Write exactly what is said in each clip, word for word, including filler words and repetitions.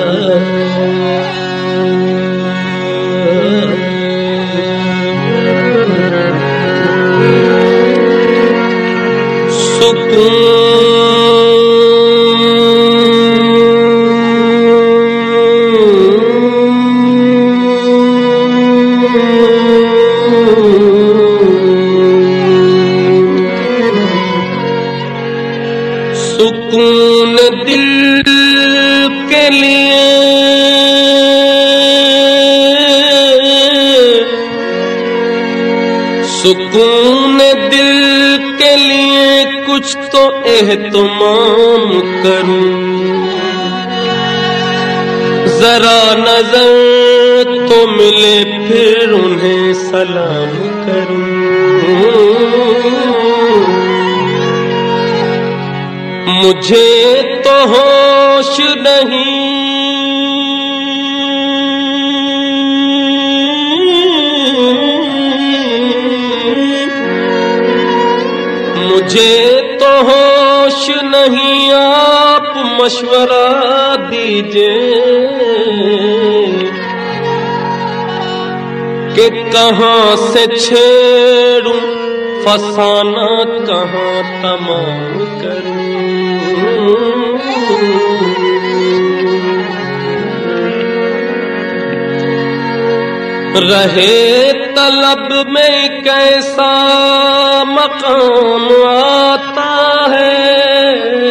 सुकून दिल के लिए सुकून दिल के लिए कुछ तो एहतमाम करूं, जरा नजर तो मिले फिर उन्हें सलाम करूं। मुझे तो होश नहीं मुझे तो होश नहीं, आप मशवरा दीजिए कि कहाँ से छेड़ूं फसाना, कहाँ तमाम करूं। रहे तलब में कैसा मकाम आता है,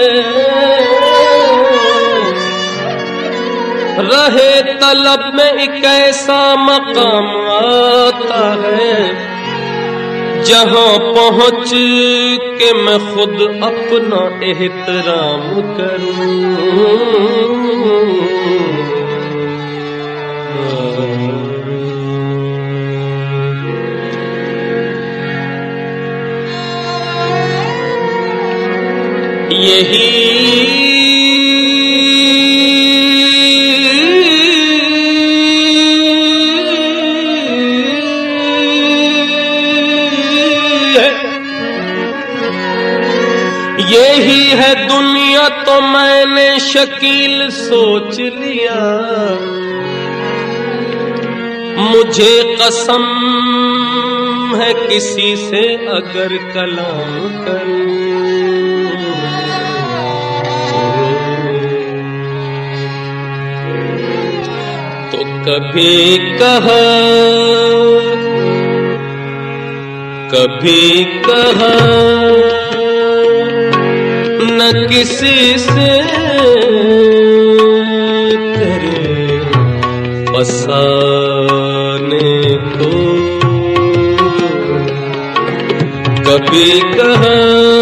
रहे तलब में एक ऐसा मकाम आता है, जहां पहुंच के मैं खुद अपना एहतराम करूं। यही यही है दुनिया तो मैंने शकील सोच लिया, मुझे कसम है किसी से अगर कलाम करूं। तो कभी कहा कभी कहा न किसी से तेरे फसाने को, कभी कहा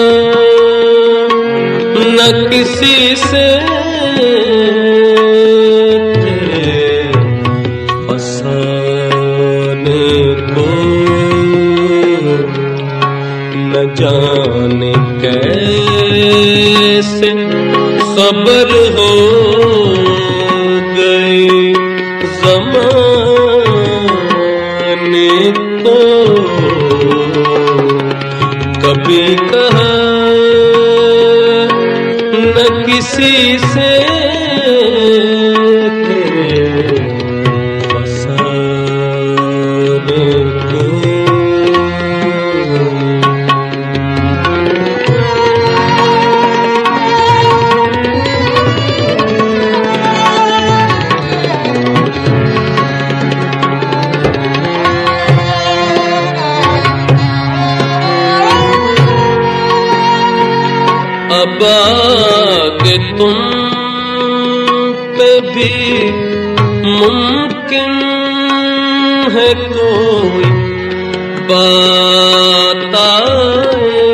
न किसी से तेरे फसाने को, न जाने कैसे खबर हो गई ज़माने को। कभी कहा न किसी से तेरे फसाने को। अब आगे तुम पे भी मुमकिन है कोई बात आए,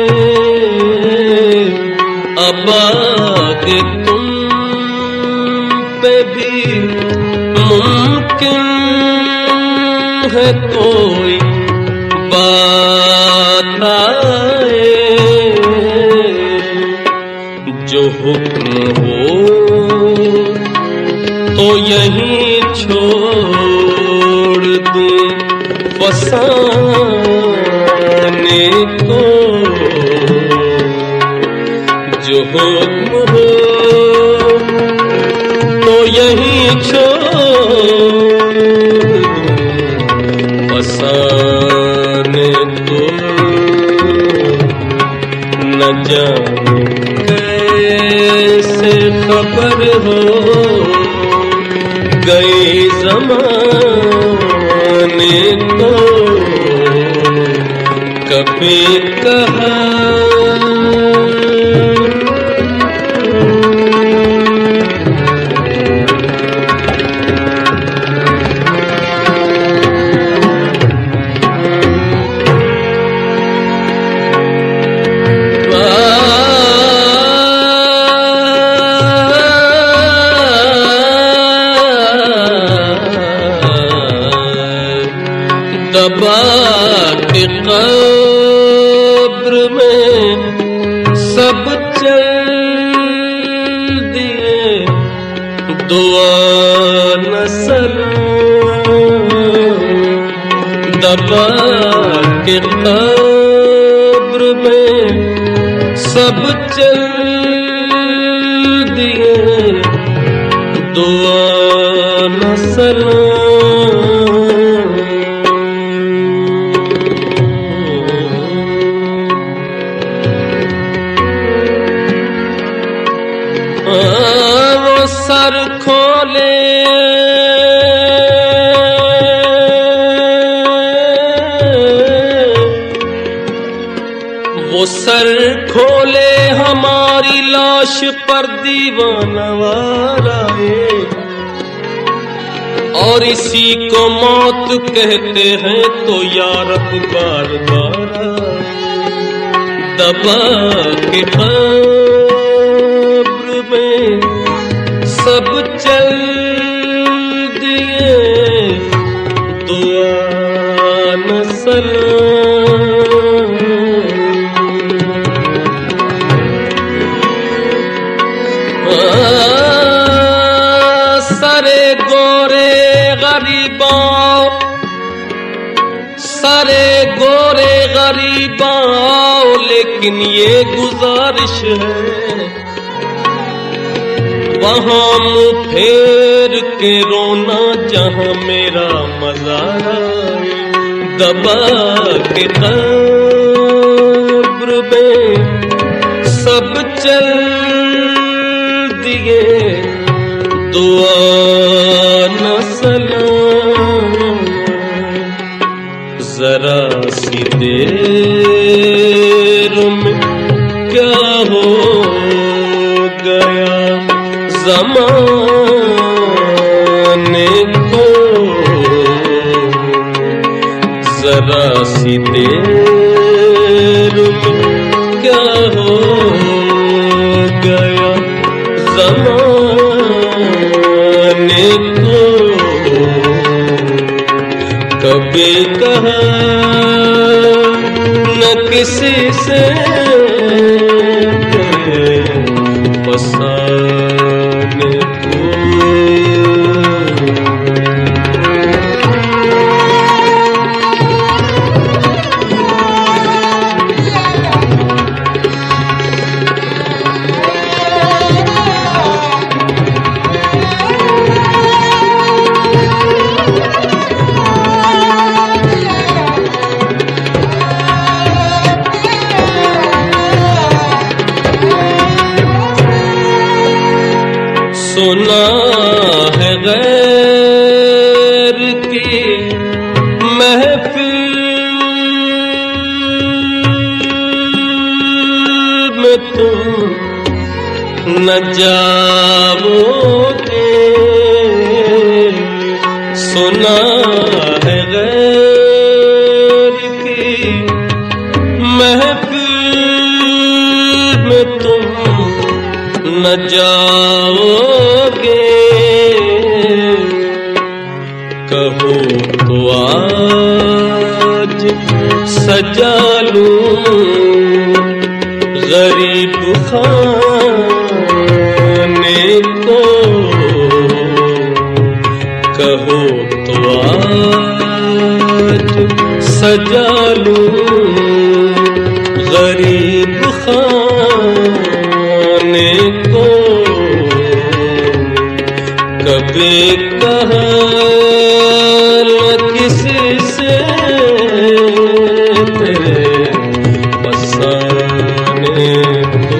अब आगे तुम पे भी मुमकिन है कोई बात आए, जो हुक्म हो तो यहीं छोड़ दूं फसाने को। जो हुक्म हो तो यहीं छोड़ फसाने को न जाने कैसे खबर हो गई ज़माने को कभी कहा दबा के कब्र में सब चल दिए दुआ न सलाम। दबा के कब्र में सब चल दिए दुआ न सलाम। वो सर खोले वो सर खोले हमारी लाश पर दीवाना वाराए और इसी को मौत कहते हैं तो यार बार बार दबा के में सब चल दिए दुआ न सलाम। सरे गोरे गरीबाओ सरे गोरे गरीबाओ लेकिन ये गुजारिश है वहाँ मुँह फेर के रोना जहाँ मेरा मज़ार आए। दबा के कब्र में सब चल दिए दुआ न सलाम। जरा सी देर में क्या हो गया ज़माने को। जरा सी देर में क्या हो गया ज़माने को। कभी कहा न किसी से फसाने को। सुना है गैर की महफिल में तुम न जाओगे। सुना है गैर की महफिल में तुम न जाओगे। कहो तो आज सजा लूं गरीब खाने को। कहो तो आज सजा लूं गरीब खाने को। कभी कभी कहा न किसी से तेरे फसाने को।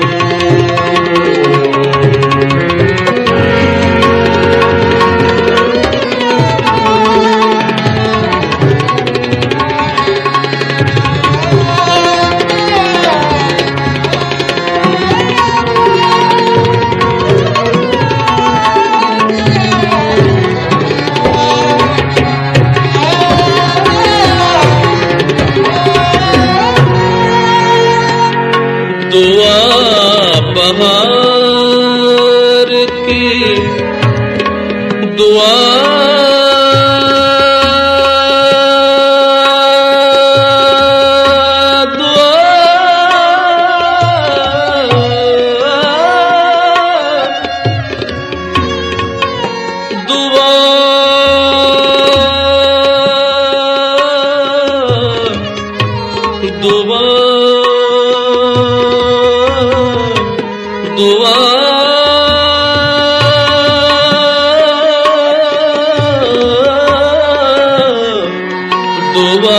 दुआ बहार की दुआ दुआ दुआ दुआ दुआ दुआ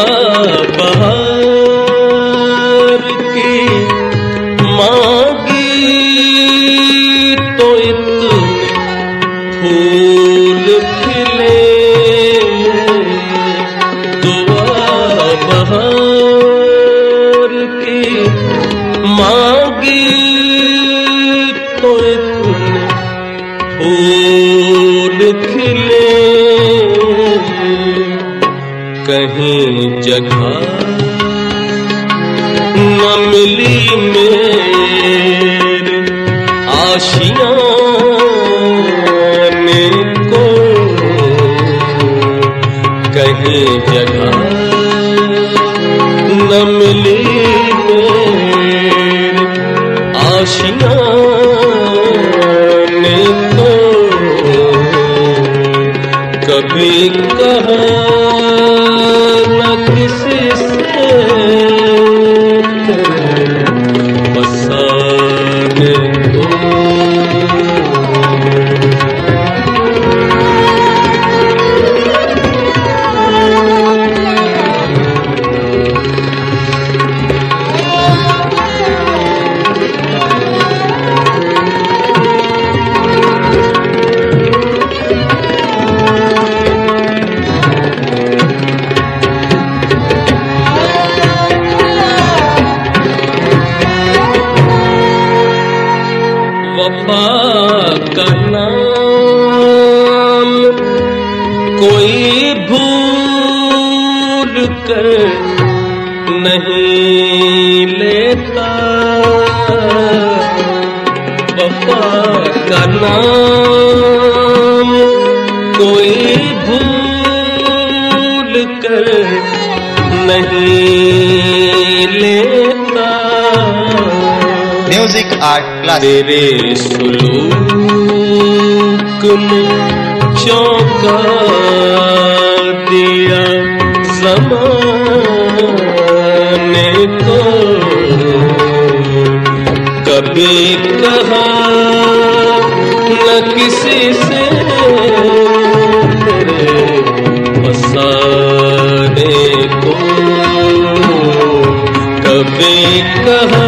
बहार की मांगी तो इतने फूल खिले। दुआ बहार की मांगी तो इतने फूल खिले। कहीं जगह न मिली मेरे आशियाने को। कहीं जगह न मिली मेरे आशियाने को। कभी कहा न किसी से तेरे फसाने को। वफा का नाम कोई भूल कर नहीं लेता। वफा का नाम कोई भूल कर नहीं लेता। Music art class. तेरे सुलूक ने चौंका दिया ज़माने को। कभी कहा न किसी से तेरे फसाने को। कभी कहा